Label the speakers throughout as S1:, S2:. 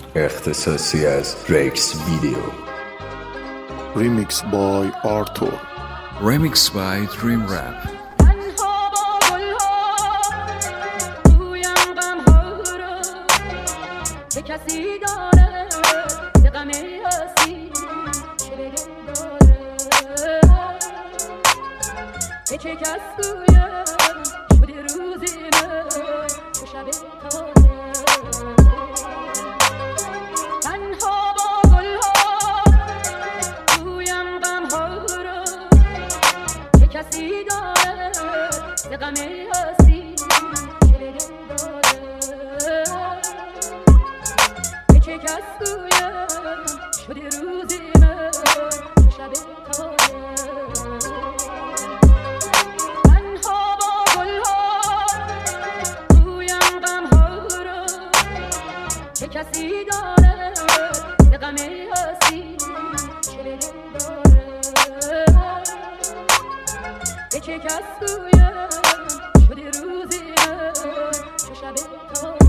S1: اختصاصی از ریکس ویدیو.
S2: Remix by Arthur.
S3: Remix by Dream Rap.
S4: کسی داره یه غم هستی چه دل داره چه کس گویم شده روزی من چه شب تاره تنها با گلها گویم غمها رو چه کسی داره یه غم هستی چه دل داره چه کس گویم شده روزی من شب تاره تنها با گلها گویم غمها رو چه کسی داره یه غم هستی چه دل داره چه کس گویم شده روزی من چه شب تاره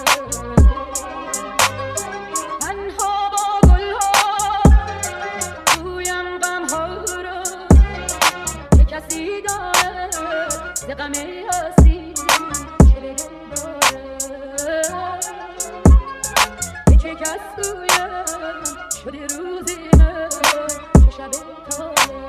S4: کسی داره یه غم هستی چه دل داره چه کس گویم شده روزی من چه شب تاره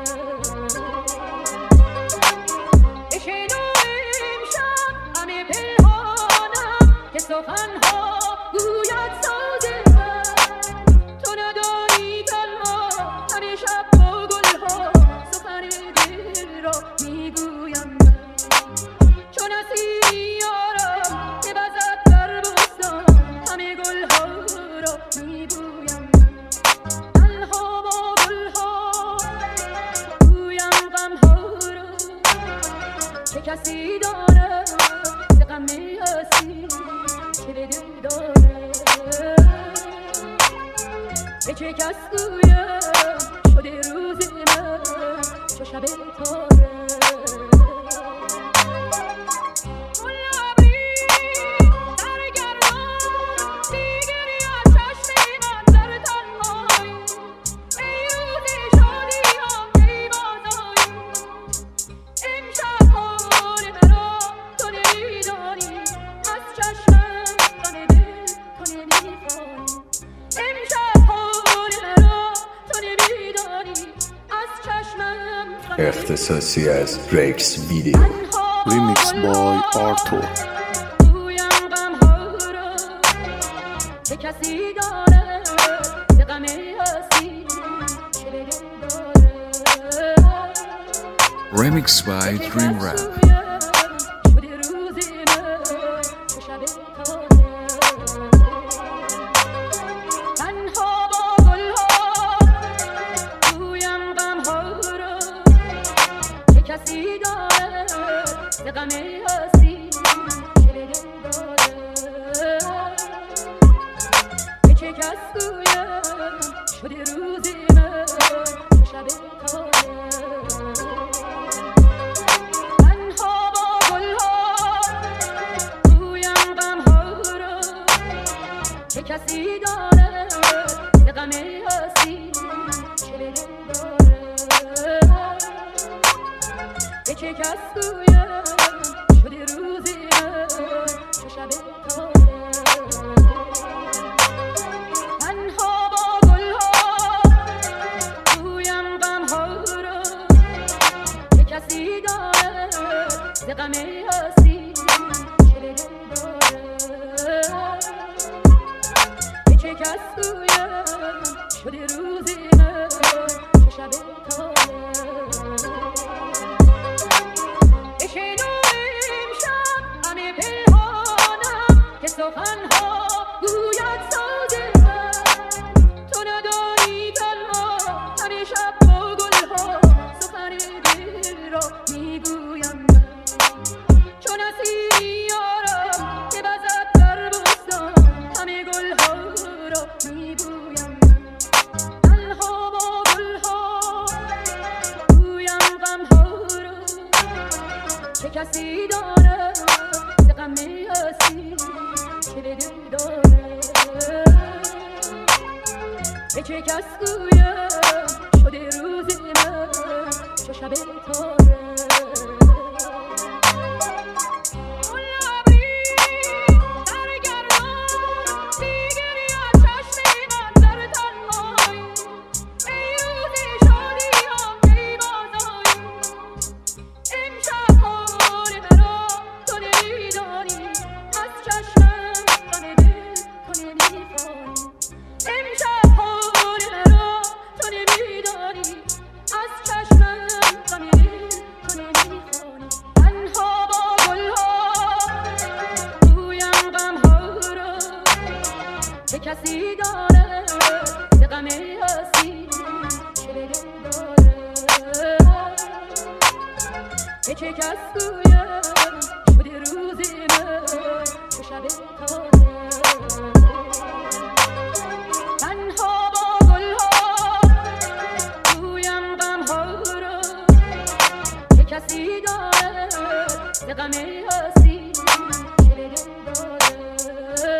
S4: بشنو امشب همه پنهانم که سخنها گوید ساز من تو نداری تنها همه شب با گلها سخن دل را میگویم من چون اسیری یارم که بزد در بستان همه گلها را میگویم من تنها با گلها گویم غمها را چه کسی داره یه غم هستی چه دل داره چه کس گویم شده روز من چه شب تاره
S1: اختصاصی از ریکس ویدیو.
S2: Remix by Arthur.
S4: چه کسی داره یه غم هستی چه دل داره
S3: Remix by Dream Rap.
S4: شده روزی من چه شب تاره تنها با گلها گویم غمها رو چه کسی داره یه غم هستی چه دل داره چه کس گویم شده روزی من چه شب تاره تنها با گلها گویم غمها رو چه کسی داره یه غم هستی چه دل داره چه کس گویم شده روزی من چه شب تاره تنها با گلها گویم غمها رو چه کسی داره یه غم هستی چه دل داره چه کس گویم شده روزی من چه شب تاره بشنو امشب همه پنهانم که سخنها گوید ساز من تو نداری تنها همه شب با گلها سخن دل را میگویم من چون اسیری یارم که بزد در بستان همه گلها را میگویم من تنها با گلها گویم غمها رو چه کسی داره یه غم هستی چه دل داره به چه کس گویم شده روز من چو شب تاره کسی داره ز غم هستی چه به دل داره به چه کس گویم شده روز من چو شب تاره تنها با گلها گویم غمها را چه کسی داره ز غم هستی چه به دل داره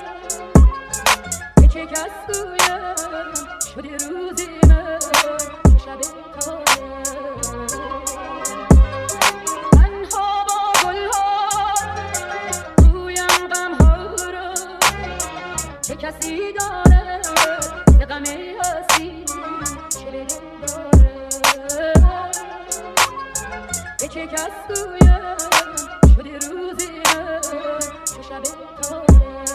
S4: چه کس گویم شده روز من چو شب تاره تنها با گلها گویم غمها را چه کسی داره ز غم هستی چه به دل داره به چه کس گویم شده روز من چو شب تاره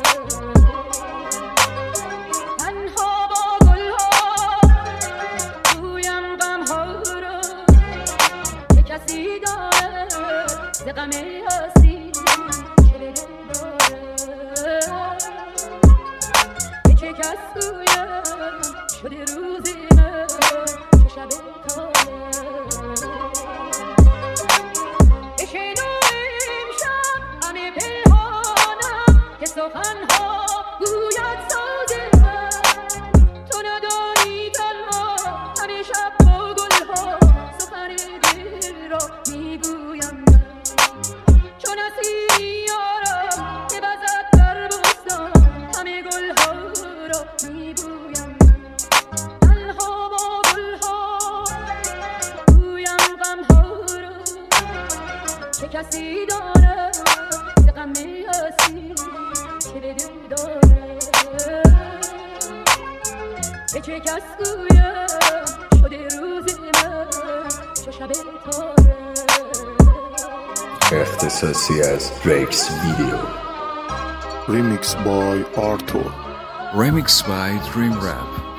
S4: کسی داره ز غم هستی چه به دل داره به چه کس گویم شده روز من چو شب تاره بشنو امشب همه پنهانم که سخنها گوید ساز من تو ندانی تنها همه شب با گلها سخن دل را میگویم من چون نسیمی یارم که بزد در بستان همه گلها را میگویم من تنها با گلها گویم غمها را چه کسی داره ز غم هستی چه به دل داره به چه کس گویم شده روز من چو شب تاره
S1: اختصاصی از ریکس ویدیو
S2: Remix by Arthur.
S3: Remix by Dream Rap.